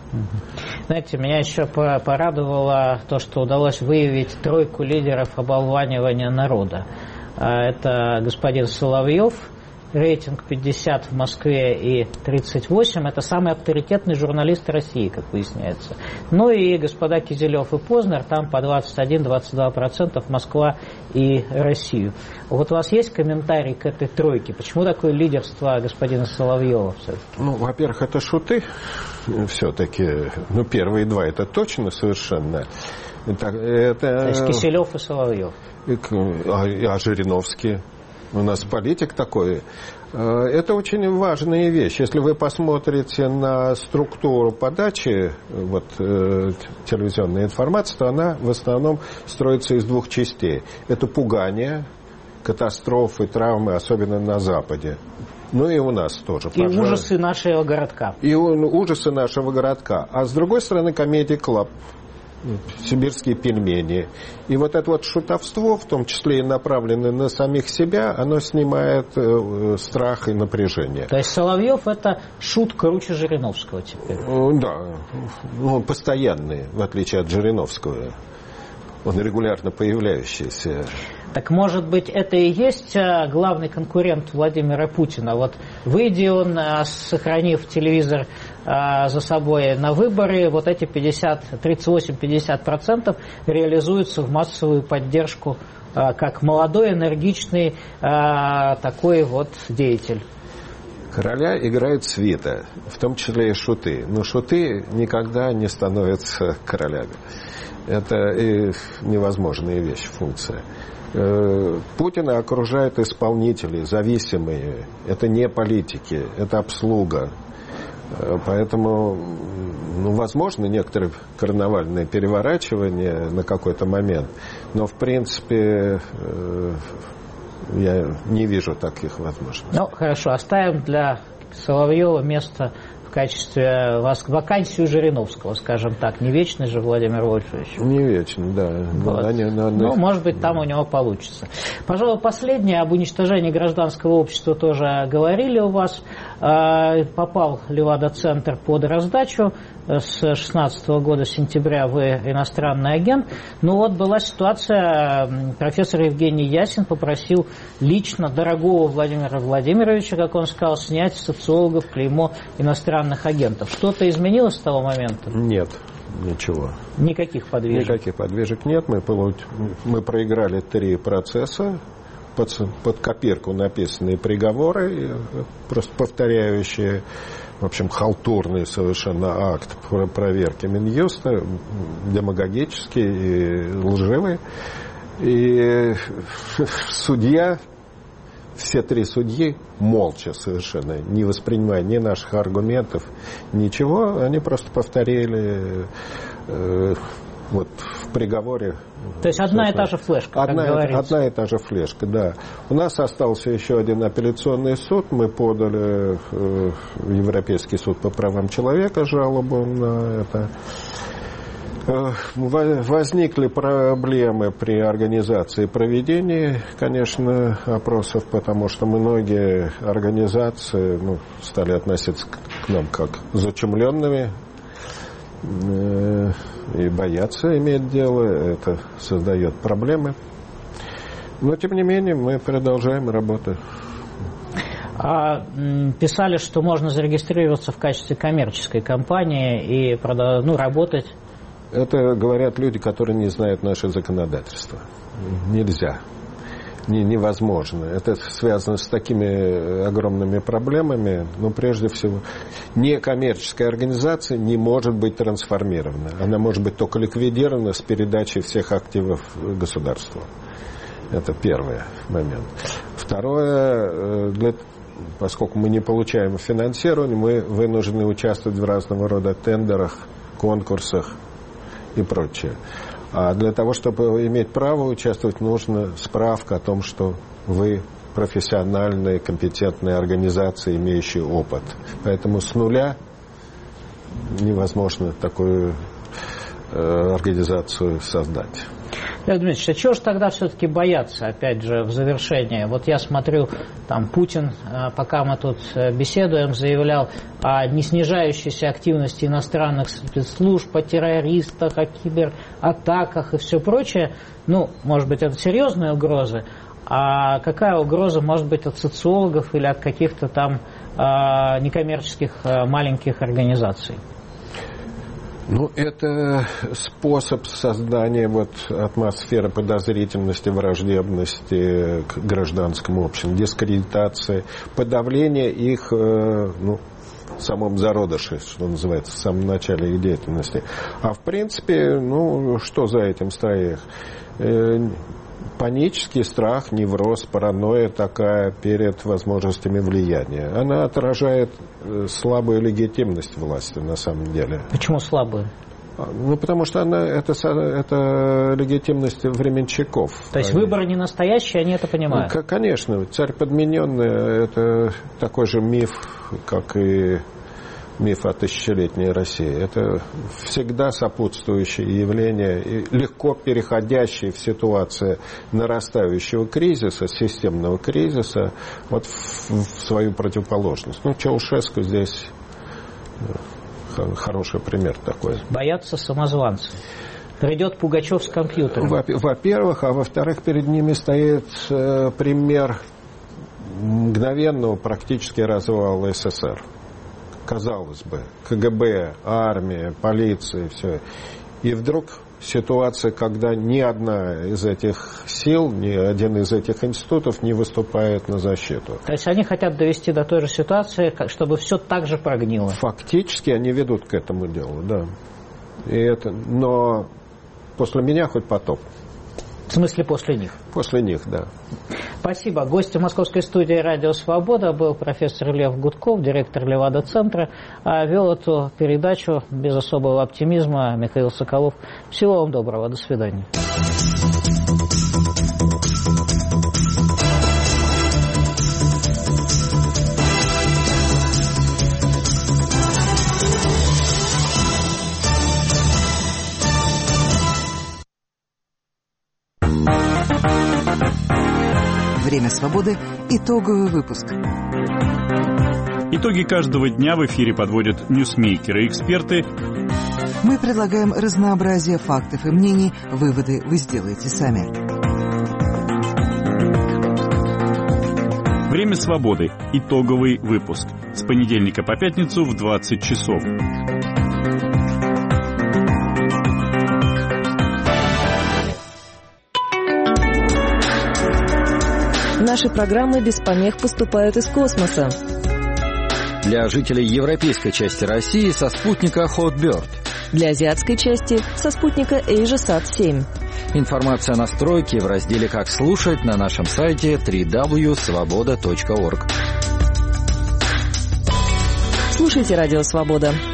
Знаете, меня еще порадовало то, что удалось выявить тройку лидеров оболванивания народа. Это господин Соловьев, рейтинг пятьдесят в Москве и тридцать восемь. Это самый авторитетный журналист России, как выясняется. Ну и господа Кизелев и Познер, там по двадцать один - двадцать два процента Москва и Россию. Вот у вас есть комментарий к этой тройке? Почему такое лидерство господина Соловьева все-таки? Ну, во-первых, это шуты все-таки. Ну, первые два это точно совершенно. Это, это... То есть Киселев и Соловьев. А, а Жириновский. У нас политик такой. Это очень важная вещь. Если вы посмотрите на структуру подачи вот, телевизионной информации, то она в основном строится из двух частей. Это пугание, катастрофы, травмы, особенно на Западе. Ну и у нас тоже. И пожалуйста. Ужасы нашего городка. И ужасы нашего городка. А с другой стороны, Comedy Club. Сибирские пельмени. И вот это вот шутовство, в том числе и направленное на самих себя, оно снимает э, страх и напряжение. То есть Соловьев это шут круче Жириновского теперь? Да. Ну, он постоянный, в отличие от Жириновского. Он регулярно появляющийся. Так может быть это и есть главный конкурент Владимира Путина? Вот выйдя он, сохранив телевизор за собой на выборы, вот эти пятьдесят, тридцать восемь - пятьдесят процентов реализуются в массовую поддержку как молодой, энергичный такой вот деятель. Короля играют свита, в том числе и шуты. Но шуты никогда не становятся королями. Это невозможная вещь, функция. Путина окружают исполнители, зависимые. Это не политики, это обслуга. Поэтому, ну, возможно, некоторые карнавальные переворачивания на какой-то момент. Но, в принципе, я не вижу таких возможностей. Ну, хорошо, оставим для Соловьева место в качестве вакансию Жириновского, скажем так. Не вечный же Владимир Вольфович. Не вечный, да. Вот. Они, они... Ну, может быть, там у него получится. Пожалуй, последнее. Об уничтожении гражданского общества тоже говорили у вас. Попал Левада-центр под раздачу. С шестнадцатого года, сентября, вы иностранный агент. Ну вот была ситуация, профессор Евгений Ясин попросил лично дорогого Владимира Владимировича, как он сказал, снять с социологов клеймо иностранных агентов. Что-то изменилось с того момента? Нет, ничего. Никаких подвижек? Никаких подвижек нет. Мы, мы проиграли три процесса. Под, под копирку написанные приговоры, просто повторяющие, в общем, халтурный совершенно акт проверки Минюста, демагогический и лживый. И судья, все три судьи молча совершенно, не воспринимая ни наших аргументов, ничего, они просто повторили э, вот в приговоре. То есть одна и та же флешка, одна, как говорится. Одна и та же флешка, да. У нас остался еще один апелляционный суд. Мы подали э, в Европейский суд по правам человека жалобу на это. Э, возникли проблемы при организации и проведении, конечно, опросов, потому что многие организации ну, стали относиться к нам как зачумленными и боятся иметь дело, это создает проблемы. Но, тем не менее, мы продолжаем работу. А, писали, что можно зарегистрироваться в качестве коммерческой компании и ну, работать. Это говорят люди, которые не знают наше законодательство. Нельзя. Не, невозможно. Это связано с такими огромными проблемами. Но прежде всего, некоммерческая организация не может быть трансформирована. Она может быть только ликвидирована с передачей всех активов государству. Это первый момент. Второе, для, поскольку мы не получаем финансирование, мы вынуждены участвовать в разного рода тендерах, конкурсах и прочее. А для того, чтобы иметь право участвовать, нужна справка о том, что вы профессиональная, компетентная организация, имеющая опыт. Поэтому с нуля невозможно такую э, организацию создать. Леонид Дмитриевич, а чего же тогда все-таки бояться, опять же, в завершение? Вот я смотрю, там Путин, пока мы тут беседуем, заявлял о неснижающейся активности иностранных спецслужб, о террористах, о кибератаках и все прочее. Ну, может быть, это серьезные угрозы. А какая угроза может быть от социологов или от каких-то там а, некоммерческих а, маленьких организаций? Ну, это способ создания вот атмосферы подозрительности, враждебности к гражданскому обществу, дискредитации, подавления их, ну, в самом зародыше, что называется, в самом начале их деятельности. А в принципе, ну, что за этим стоит? Панический страх, невроз, паранойя такая перед возможностями влияния. Она отражает слабую легитимность власти на самом деле. Почему слабую? Ну, потому что она, это, это легитимность временщиков. То есть выборы не настоящие, они это понимают? Ну, конечно. Царь подмененный – это такой же миф, как и миф о тысячелетней России. Это всегда сопутствующее явление, и легко переходящее в ситуацию нарастающего кризиса, системного кризиса, вот в, в свою противоположность. Ну, Чаушеску здесь хороший пример такой. Боятся самозванцы. Придет Пугачев с компьютером. Во-первых, а во-вторых, перед ними стоит э, пример мгновенного практически развала СССР. Казалось бы, КГБ, армия, полиция, все. И вдруг ситуация, когда ни одна из этих сил, ни один из этих институтов не выступает на защиту. То есть они хотят довести до той же ситуации, чтобы все так же прогнило. Фактически они ведут к этому делу, да. И это, но после меня хоть потоп. В смысле после них? После них, да. Спасибо. Гостем московской студии «Радио Свобода» был профессор Лев Гудков, директор Левада-центра. А вел эту передачу без особого оптимизма Михаил Соколов. Всего вам доброго. До свидания. Время свободы. Итоговый выпуск. Итоги каждого дня в эфире подводят ньюсмейкеры и эксперты. Мы предлагаем разнообразие фактов и мнений. Выводы вы сделаете сами. Время свободы. Итоговый выпуск. С понедельника по пятницу в двадцать часов. Наши программы без помех поступают из космоса. Для жителей европейской части России со спутника Hotbird. Для азиатской части со спутника AsiaSat семь. Информация о настройке в разделе «Как слушать» на нашем сайте дабл ю дабл ю дабл ю точка свобода точка орг. Слушайте «Радио Свобода».